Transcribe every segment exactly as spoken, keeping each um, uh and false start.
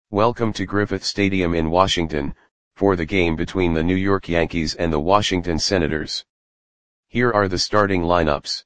Welcome to Griffith Stadium in Washington, for the game between the New York Yankees and the Washington Senators. Here are the starting lineups.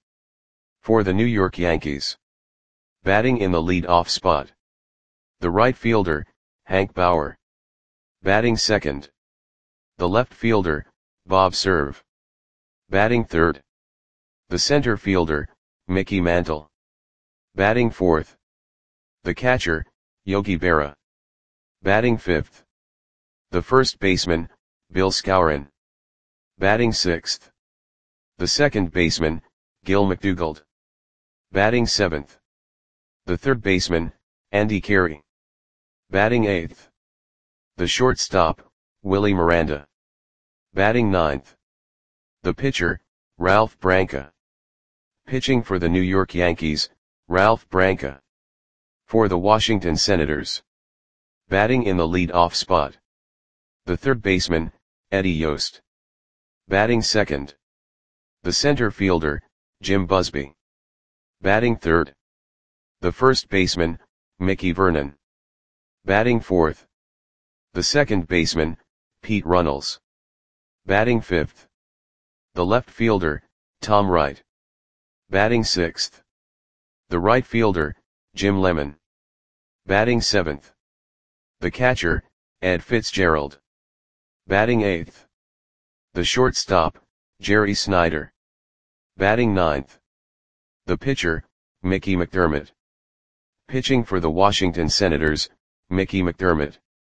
For the New York Yankees. Batting in the lead-off spot. The right fielder, Hank Bauer. Batting second. The left fielder, Bob Cerv. Batting third. The center fielder, Mickey Mantle. Batting fourth. The catcher, Yogi Berra. Batting fifth. The first baseman, Bill Skowron. Batting sixth. The second baseman, Gil McDougald. Batting seventh. The third baseman, Andy Carey. Batting eighth. The shortstop, Willie Miranda. Batting ninth. The pitcher, Ralph Branca. Pitching for the New York Yankees, Ralph Branca. For the Washington Senators. Batting in the lead-off spot. The third baseman, Eddie Yost. Batting second. The center fielder, Jim Busby. Batting third. The first baseman, Mickey Vernon. Batting fourth. The second baseman, Pete Runnels. Batting fifth. The left fielder, Tom Wright. Batting sixth. The right fielder, Jim Lemon. Batting seventh. The catcher, Ed Fitzgerald. Batting eighth. The shortstop, Jerry Snyder. Batting ninth. The pitcher, Mickey McDermott. Pitching for the Washington Senators, Mickey McDermott.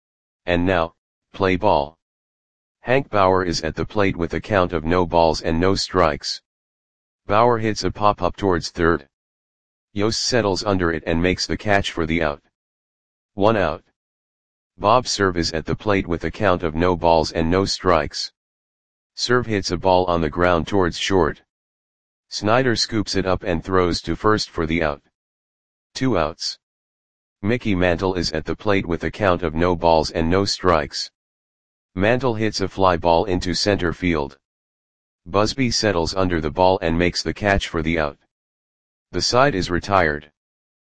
And now, play ball. Hank Bauer is at the plate with a count of no balls and no strikes. Bauer hits a pop-up towards third. Yost settles under it and makes the catch for the out. One out. Bob Cerv is at the plate with a count of no balls and no strikes. Cerv hits a ball on the ground towards short. Snyder scoops it up and throws to first for the out. Two outs. Mickey Mantle is at the plate with a count of no balls and no strikes. Mantle hits a fly ball into center field. Busby settles under the ball and makes the catch for the out. The side is retired.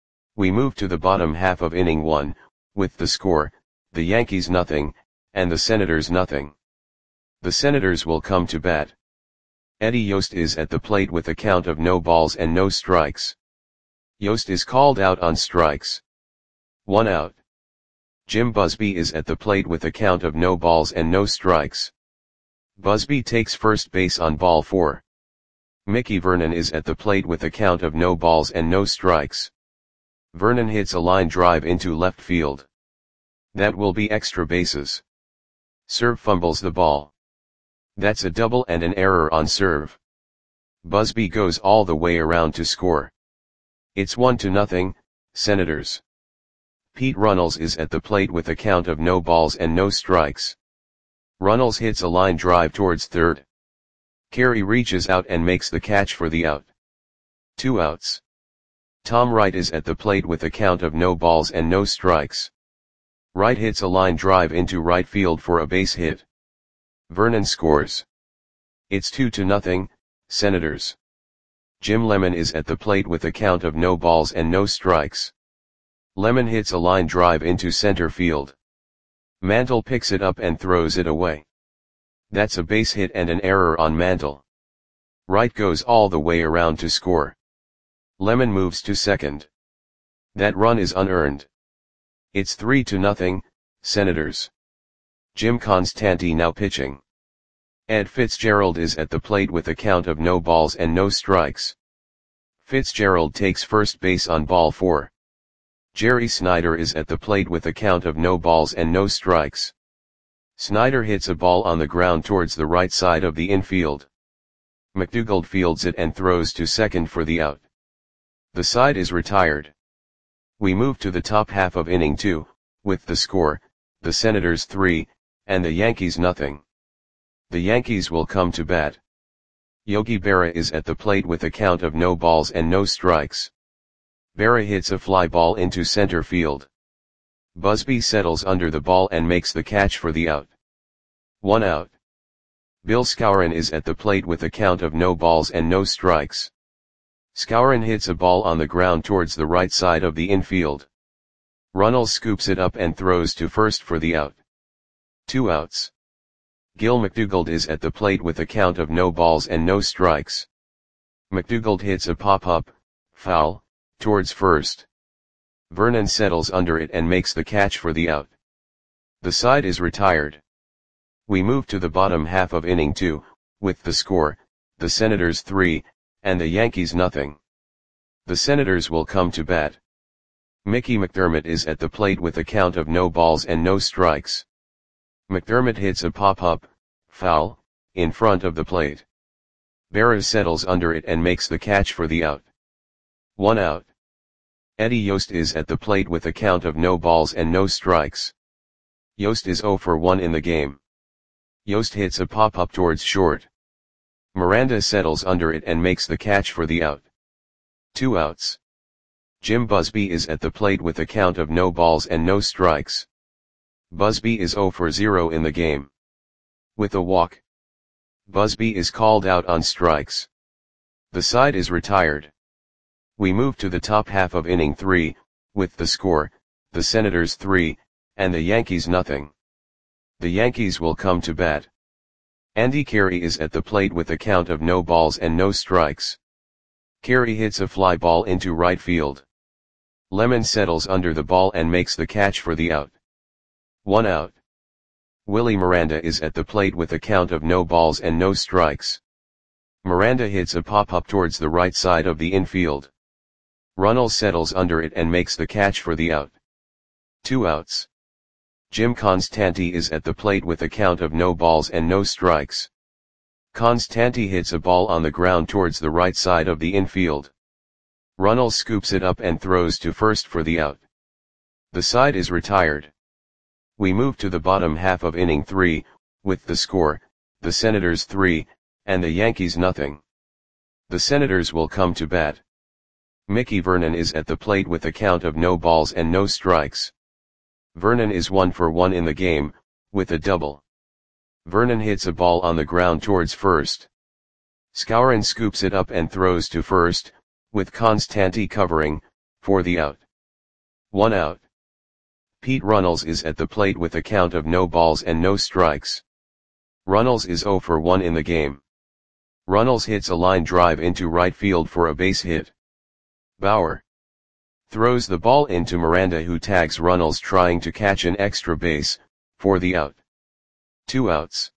We move to the bottom half of inning one, with the score, the Yankees nothing, and the Senators nothing. The Senators will come to bat. Eddie Yost is at the plate with a count of no balls and no strikes. Yost is called out on strikes. One out. Jim Busby is at the plate with a count of no balls and no strikes. Busby takes first base on ball four. Mickey Vernon is at the plate with a count of no balls and no strikes. Vernon hits a line drive into left field. That will be extra bases. Cerv fumbles the ball. That's a double and an error on Cerv. Busby goes all the way around to score. It's one to nothing, Senators. Pete Runnels is at the plate with a count of no balls and no strikes. Runnels hits a line drive towards third. Carey reaches out and makes the catch for the out. Two outs. Tom Wright is at the plate with a count of no balls and no strikes. Wright hits a line drive into right field for a base hit. Vernon scores. It's two to nothing, Senators. Jim Lemon is at the plate with a count of no balls and no strikes. Lemon hits a line drive into center field. Mantle picks it up and throws it away. That's a base hit and an error on Mantle. Wright goes all the way around to score. Lemon moves to second. That run is unearned. It's three to nothing, Senators. Jim Constanti now pitching. Ed Fitzgerald is at the plate with a count of no balls and no strikes. Fitzgerald takes first base on ball four. Jerry Snyder is at the plate with a count of no balls and no strikes. Snyder hits a ball on the ground towards the right side of the infield. McDougald fields it and throws to second for the out. The side is retired. We move to the top half of inning two, with the score, the Senators three, and the Yankees nothing. The Yankees will come to bat. Yogi Berra is at the plate with a count of no balls and no strikes. Berra hits a fly ball into center field. Busby settles under the ball and makes the catch for the out. One out. Bill Skowron is at the plate with a count of no balls and no strikes. Skowron hits a ball on the ground towards the right side of the infield. Runnels scoops it up and throws to first for the out. Two outs. Gil McDougald is at the plate with a count of no balls and no strikes. McDougald hits a pop-up, foul, towards first. Vernon settles under it and makes the catch for the out. The side is retired. We move to the bottom half of inning two, with the score, the Senators three, and the Yankees nothing. The Senators will come to bat. Mickey McDermott is at the plate with a count of no balls and no strikes. McDermott hits a pop-up, foul, in front of the plate. Berra settles under it and makes the catch for the out. One out. Eddie Yost is at the plate with a count of no balls and no strikes. Yost is oh for one in the game. Yost hits a pop-up towards short. Miranda settles under it and makes the catch for the out. Two outs. Jim Busby is at the plate with a count of no balls and no strikes. Busby is oh for zero in the game. With a walk, Busby is called out on strikes. The side is retired. We move to the top half of inning three, with the score, the Senators three, and the Yankees nothing. The Yankees will come to bat. Andy Carey is at the plate with a count of no balls and no strikes. Carey hits a fly ball into right field. Lemon settles under the ball and makes the catch for the out. One out. Willie Miranda is at the plate with a count of no balls and no strikes. Miranda hits a pop-up towards the right side of the infield. Runnels settles under it and makes the catch for the out. Two outs. Jim Constanti is at the plate with a count of no balls and no strikes. Constanti hits a ball on the ground towards the right side of the infield. Runnels scoops it up and throws to first for the out. The side is retired. We move to the bottom half of inning three, with the score, the Senators three, and the Yankees nothing. The Senators will come to bat. Mickey Vernon is at the plate with a count of no balls and no strikes. Vernon is one for one in the game, with a double. Vernon hits a ball on the ground towards first. Skowron scoops it up and throws to first, with Constanti covering, for the out. One out. Pete Runnels is at the plate with a count of no balls and no strikes. Runnels is oh for one in the game. Runnels hits a line drive into right field for a base hit. Bauer throws the ball into Miranda, who tags Runnels trying to catch an extra base, for the out. Two outs.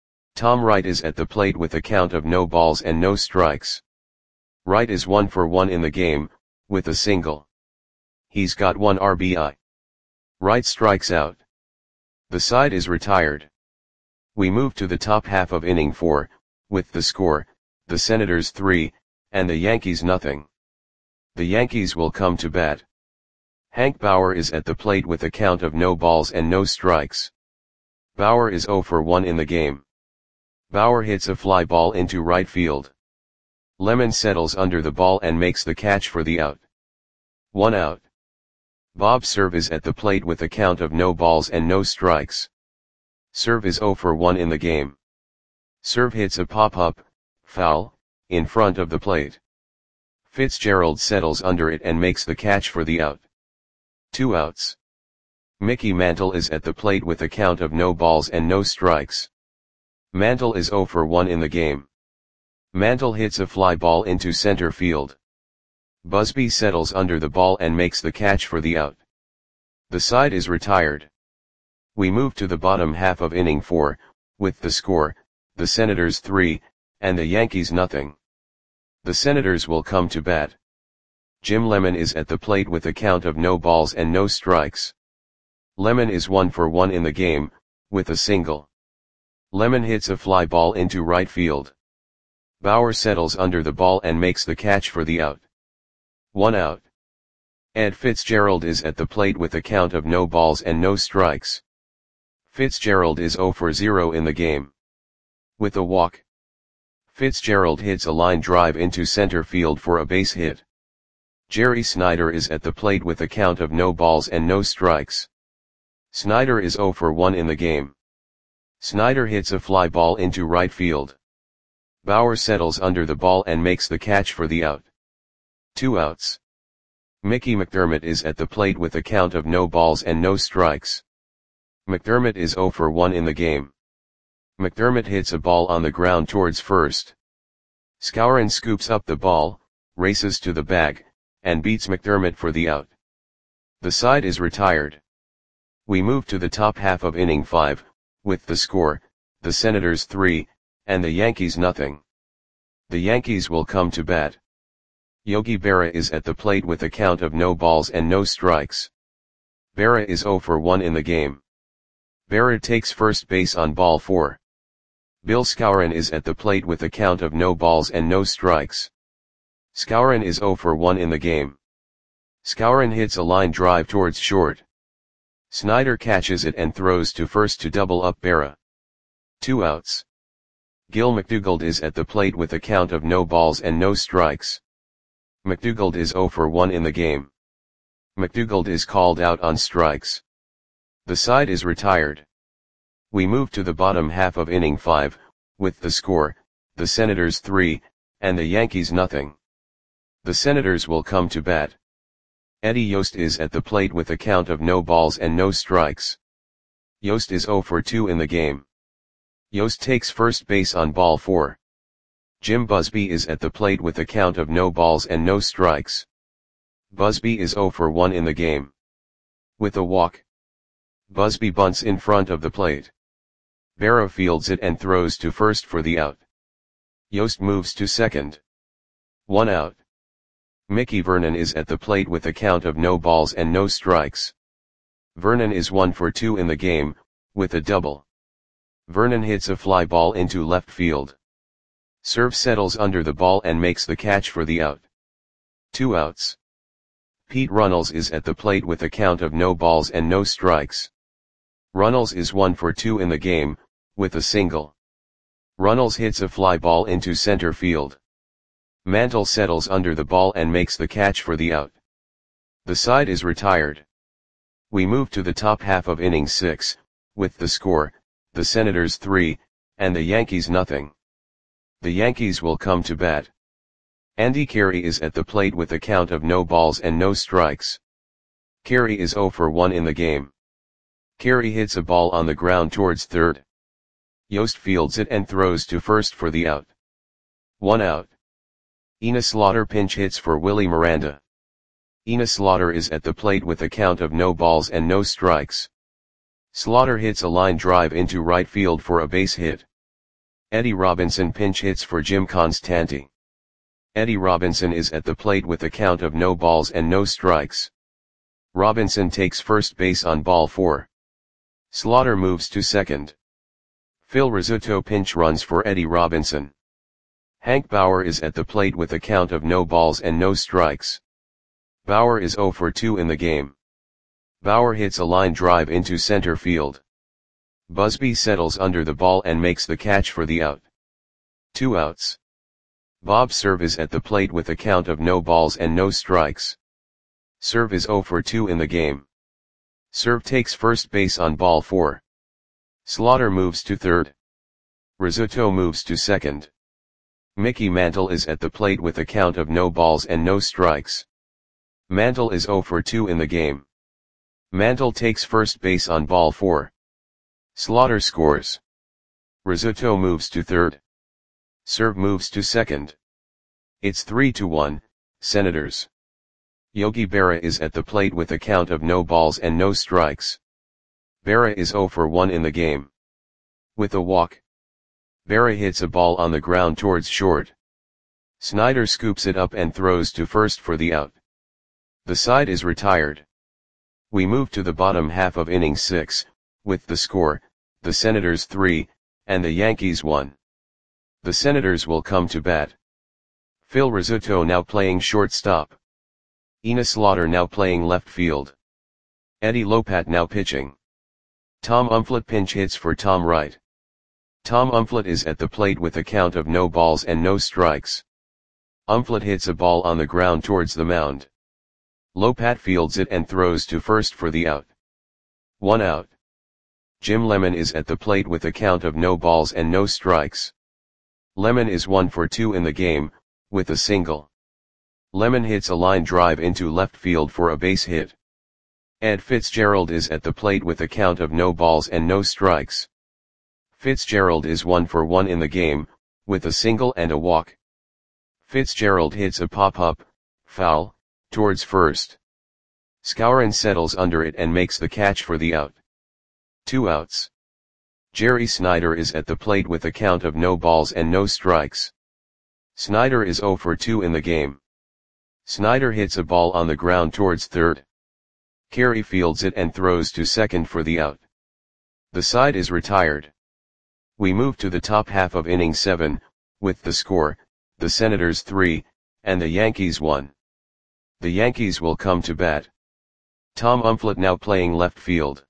Tom Wright is at the plate with a count of no balls and no strikes. Wright is one for one in the game, with a single. He's got one R B I. Wright strikes out. The side is retired. We move to the top half of inning four, with the score, the Senators three, and the Yankees nothing. The Yankees will come to bat. Hank Bauer is at the plate with a count of no balls and no strikes. Bauer is oh for one in the game. Bauer hits a fly ball into right field. Lemon settles under the ball and makes the catch for the out. One out. Bob Cerv is at the plate with a count of no balls and no strikes. Cerv is oh for one in the game. Cerv hits a pop-up, foul, in front of the plate. Fitzgerald settles under it and makes the catch for the out. Two outs. Mickey Mantle is at the plate with a count of no balls and no strikes. Mantle is oh for one in the game. Mantle hits a fly ball into center field. Busby settles under the ball and makes the catch for the out. The side is retired. We move to the bottom half of inning four, with the score, the Senators three, and the Yankees nothing. The Senators will come to bat. Jim Lemon is at the plate with a count of no balls and no strikes. Lemon is one for one in the game, with a single. Lemon hits a fly ball into right field. Bauer settles under the ball and makes the catch for the out. One out. Ed Fitzgerald is at the plate with a count of no balls and no strikes. Fitzgerald is oh for zero in the game. With a walk, Fitzgerald hits a line drive into center field for a base hit. Jerry Snyder is at the plate with a count of no balls and no strikes. Snyder is oh for one in the game. Snyder hits a fly ball into right field. Bauer settles under the ball and makes the catch for the out. Two outs. Mickey McDermott is at the plate with a count of no balls and no strikes. McDermott is zero for one in the game. McDermott hits a ball on the ground towards first. Skowron scoops up the ball, races to the bag, and beats McDermott for the out. The side is retired. We move to the top half of inning five, with the score, the Senators three, and the Yankees nothing. The Yankees will come to bat. Yogi Berra is at the plate with a count of no balls and no strikes. Berra is zero for one in the game. Berra takes first base on ball four. Bill Skowron is at the plate with a count of no balls and no strikes. Skowron is zero for one in the game. Skowron hits a line drive towards short. Snyder catches it and throws to first to double up Berra. Two outs. Gil McDougald is at the plate with a count of no balls and no strikes. McDougald is zero for one in the game. McDougald is called out on strikes. The side is retired. We move to the bottom half of inning five, with the score, the Senators three, and the Yankees nothing. The Senators will come to bat. Eddie Yost is at the plate with a count of no balls and no strikes. Yost is zero for two in the game. Yost takes first base on ball four. Jim Busby is at the plate with a count of no balls and no strikes. Busby is zero for one in the game. With a walk, Busby bunts in front of the plate. Berra fields it and throws to first for the out. Yost moves to second. One out. Mickey Vernon is at the plate with a count of no balls and no strikes. Vernon is one for two in the game, with a double. Vernon hits a fly ball into left field. Serve settles under the ball and makes the catch for the out. Two outs. Pete Runnels is at the plate with a count of no balls and no strikes. Runnels is one for two in the game, with a single. Runnels hits a fly ball into center field. Mantle settles under the ball and makes the catch for the out. The side is retired. We move to the top half of inning six, with the score, the Senators three, and the Yankees nothing. The Yankees will come to bat. Andy Carey is at the plate with a count of no balls and no strikes. Carey is zero for one in the game. Carey hits a ball on the ground towards third. Yost fields it and throws to first for the out. One out. Ina Slaughter pinch hits for Willie Miranda. Ina Slaughter is at the plate with a count of no balls and no strikes. Slaughter hits a line drive into right field for a base hit. Eddie Robinson pinch hits for Jim Constanti. Eddie Robinson is at the plate with a count of no balls and no strikes. Robinson takes first base on ball four. Slaughter moves to second. Phil Rizzuto pinch runs for Eddie Robinson. Hank Bauer is at the plate with a count of no balls and no strikes. Bauer is zero for two in the game. Bauer hits a line drive into center field. Busby settles under the ball and makes the catch for the out. Two outs. Bob Cerv is at the plate with a count of no balls and no strikes. Cerv is zero for two in the game. Cerv takes first base on ball four. Slaughter moves to third. Rizzuto moves to second. Mickey Mantle is at the plate with a count of no balls and no strikes. Mantle is zero for two in the game. Mantle takes first base on ball four. Slaughter scores. Rizzuto moves to third. Cerv moves to second. It's three to one, Senators. Yogi Berra is at the plate with a count of no balls and no strikes. Berra is zero for one in the game. With a walk, Berra hits a ball on the ground towards short. Snyder scoops it up and throws to first for the out. The side is retired. We move to the bottom half of inning six, with the score, the Senators three, and the Yankees one. The Senators will come to bat. Phil Rizzuto now playing shortstop. Ina Slaughter now playing left field. Eddie Lopat now pitching. Tom Umflett pinch hits for Tom Wright. Tom Umflett is at the plate with a count of no balls and no strikes. Umflett hits a ball on the ground towards the mound. Lopat fields it and throws to first for the out. One out. Jim Lemon is at the plate with a count of no balls and no strikes. Lemon is one for two in the game, with a single. Lemon hits a line drive into left field for a base hit. Ed Fitzgerald is at the plate with a count of no balls and no strikes. Fitzgerald is one for one in the game, with a single and a walk. Fitzgerald hits a pop-up, foul, towards first. Skowron settles under it and makes the catch for the out. Two outs. Jerry Snyder is at the plate with a count of no balls and no strikes. Snyder is zero for two in the game. Snyder hits a ball on the ground towards third. Carey fields it and throws to second for the out. The side is retired. We move to the top half of inning seven, with the score, the Senators three, and the Yankees one. The Yankees will come to bat. Tom Umflett now playing left field.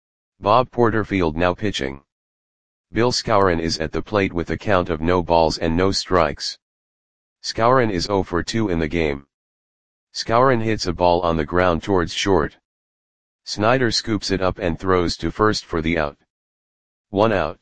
Bob Porterfield now pitching. Bill Skowron is at the plate with a count of no balls and no strikes. Skowron is zero for two in the game. Skowron hits a ball on the ground towards short. Snyder scoops it up and throws to first for the out. One out.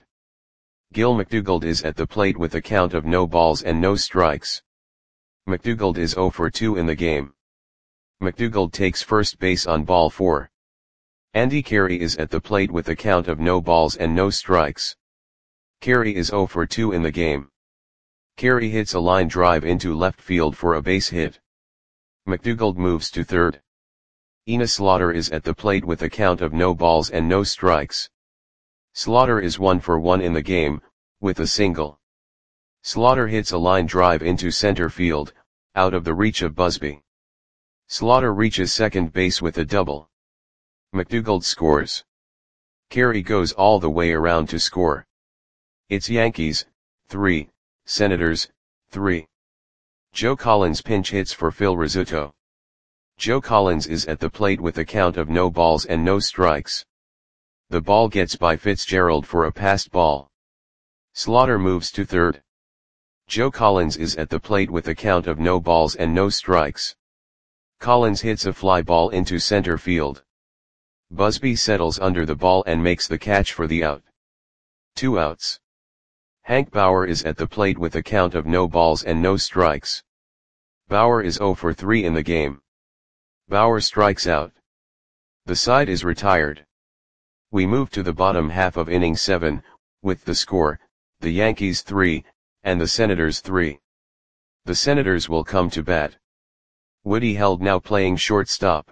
Gil McDougald is at the plate with a count of no balls and no strikes. McDougald is zero for two in the game. McDougald takes first base on ball four. Andy Carey is at the plate with a count of no balls and no strikes. Carey is zero for two in the game. Carey hits a line drive into left field for a base hit. McDougald moves to third. Enos Slaughter is at the plate with a count of no balls and no strikes. Slaughter is one for one in the game, with a single. Slaughter hits a line drive into center field, out of the reach of Busby. Slaughter reaches second base with a double. McDougald scores. Carey goes all the way around to score. It's Yankees, three, Senators, three. Joe Collins pinch hits for Phil Rizzuto. Joe Collins is at the plate with a count of no balls and no strikes. The ball gets by Fitzgerald for a passed ball. Slaughter moves to third. Joe Collins is at the plate with a count of no balls and no strikes. Collins hits a fly ball into center field. Busby settles under the ball and makes the catch for the out. Two outs. Hank Bauer is at the plate with a count of no balls and no strikes. Bauer is zero for three in the game. Bauer strikes out. The side is retired. We move to the bottom half of inning seven, with the score, the Yankees three, and the Senators three. The Senators will come to bat. Woody Held now playing shortstop.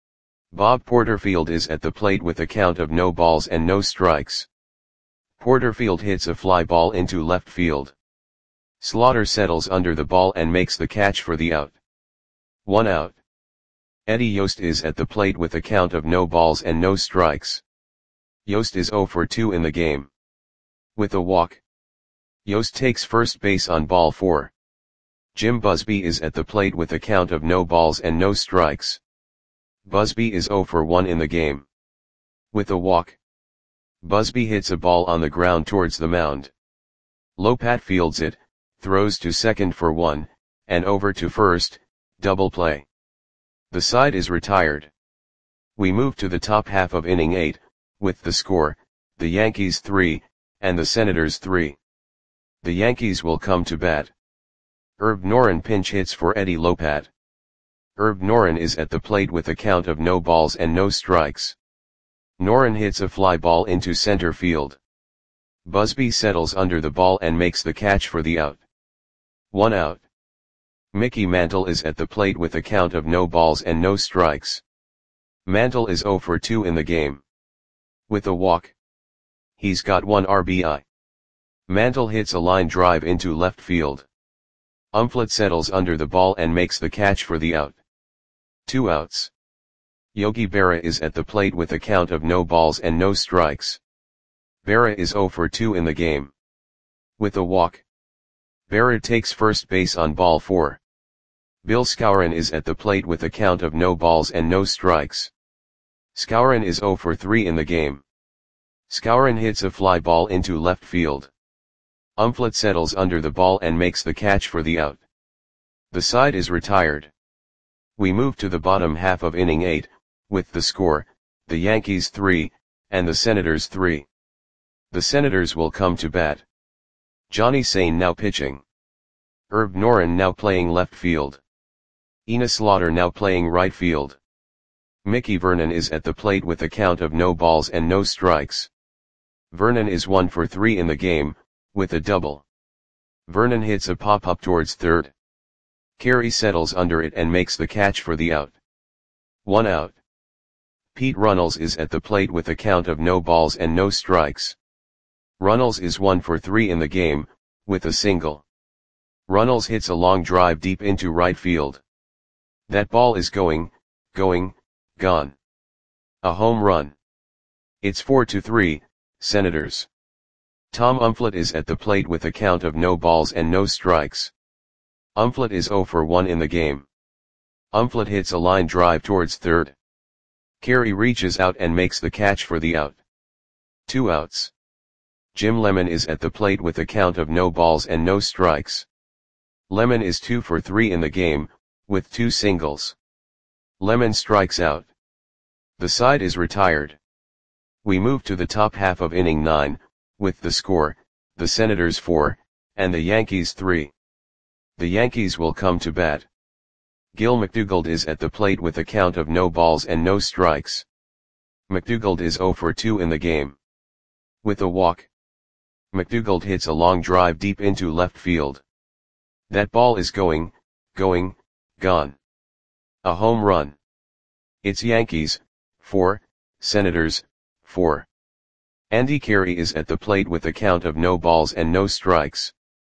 Bob Porterfield is at the plate with a count of no balls and no strikes. Porterfield hits a fly ball into left field. Slaughter settles under the ball and makes the catch for the out. One out. Eddie Yost is at the plate with a count of no balls and no strikes. Yost is zero for two in the game. With a walk. Yost takes first base on ball four. Jim Busby is at the plate with a count of no balls and no strikes. Busby is zero for one in the game. With a walk. Busby hits a ball on the ground towards the mound. Lopat fields it, throws to second for one, and over to first, double play. The side is retired. We move to the top half of inning eight, with the score, the Yankees three, and the Senators three. The Yankees will come to bat. Herb Noren pinch hits for Eddie Lopat. Herb Noren is at the plate with a count of no balls and no strikes. Noren hits a fly ball into center field. Busby settles under the ball and makes the catch for the out. One out. Mickey Mantle is at the plate with a count of no balls and no strikes. Mantle is zero for two in the game. With a walk. He's got one R B I. Mantle hits a line drive into left field. Umflett settles under the ball and makes the catch for the out. Two outs. Yogi Berra is at the plate with a count of no balls and no strikes. Berra is zero for two in the game. With a walk. Berra takes first base on ball four. Bill Skowron is at the plate with a count of no balls and no strikes. Skowron is zero for three in the game. Skowron hits a fly ball into left field. Umflett settles under the ball and makes the catch for the out. The side is retired. We move to the bottom half of inning eight, with the score, the Yankees three, and the Senators three. The Senators will come to bat. Johnny Sain now pitching. Herb Noren now playing left field. Enos Slaughter now playing right field. Mickey Vernon is at the plate with a count of no balls and no strikes. Vernon is one for three in the game, with a double. Vernon hits a pop-up towards third. Carey settles under it and makes the catch for the out. One out. Pete Runnels is at the plate with a count of no balls and no strikes. Runnels is one for three in the game, with a single. Runnels hits a long drive deep into right field. That ball is going, going, gone. A home run. It's four to three, Senators. Tom Umflett is at the plate with a count of no balls and no strikes. Umflett is zero for one in the game. Umflett hits a line drive towards third. Carey reaches out and makes the catch for the out. Two outs. Jim Lemon is at the plate with a count of no balls and no strikes. Lemon is two for three in the game, with two singles. Lemon strikes out. The side is retired. We move to the top half of inning nine, with the score, the Senators four, and the Yankees three. The Yankees will come to bat. Gil McDougald is at the plate with a count of no balls and no strikes. McDougald is zero for two in the game. With a walk. McDougald hits a long drive deep into left field. That ball is going, going, gone. A home run. It's Yankees, four, Senators, four. Andy Carey is at the plate with a count of no balls and no strikes.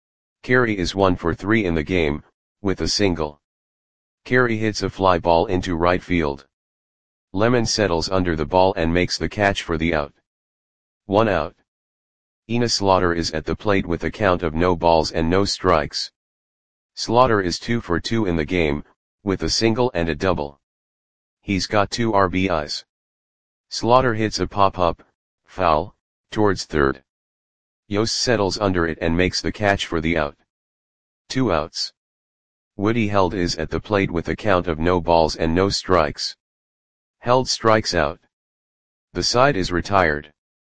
Carey is one for three in the game, with a single. Carey hits a fly ball into right field. Lemon settles under the ball and makes the catch for the out. One out. Enos Slaughter is at the plate with a count of no balls and no strikes. Slaughter is two for two in the game, with a single and a double. He's got two R B Is. Slaughter hits a pop-up, foul, towards third. Yost settles under it and makes the catch for the out. Two outs. Woody Held is at the plate with a count of no balls and no strikes. Held strikes out. The side is retired.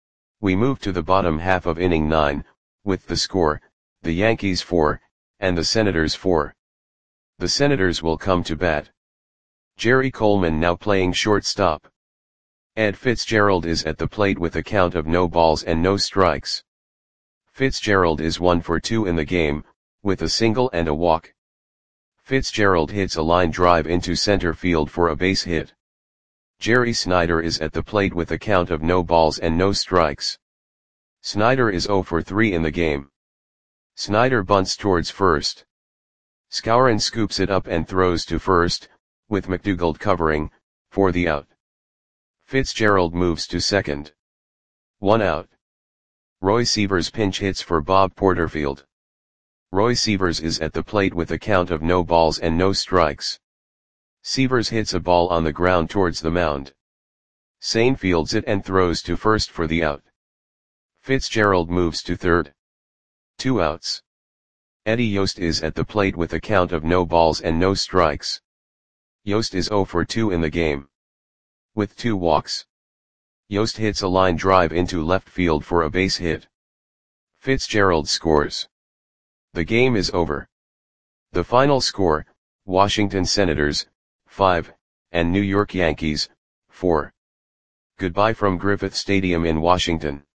We move to the bottom half of inning nine, with the score, the Yankees four, and the Senators four. The Senators will come to bat. Jerry Coleman now playing shortstop. Ed Fitzgerald is at the plate with a count of no balls and no strikes. Fitzgerald is one for two in the game, with a single and a walk. Fitzgerald hits a line drive into center field for a base hit. Jerry Snyder is at the plate with a count of no balls and no strikes. Snyder is zero for three in the game. Snyder bunts towards first. Skowron scoops it up and throws to first, with McDougald covering, for the out. Fitzgerald moves to second. One out. Roy Sievers pinch hits for Bob Porterfield. Roy Sievers is at the plate with a count of no balls and no strikes. Sievers hits a ball on the ground towards the mound. Sane fields it and throws to first for the out. Fitzgerald moves to third. Two outs. Eddie Yost is at the plate with a count of no balls and no strikes. Yost is zero for two in the game. With two walks. Yost hits a line drive into left field for a base hit. Fitzgerald scores. The game is over. The final score, Washington Senators, five, and New York Yankees, four. Goodbye from Griffith Stadium in Washington.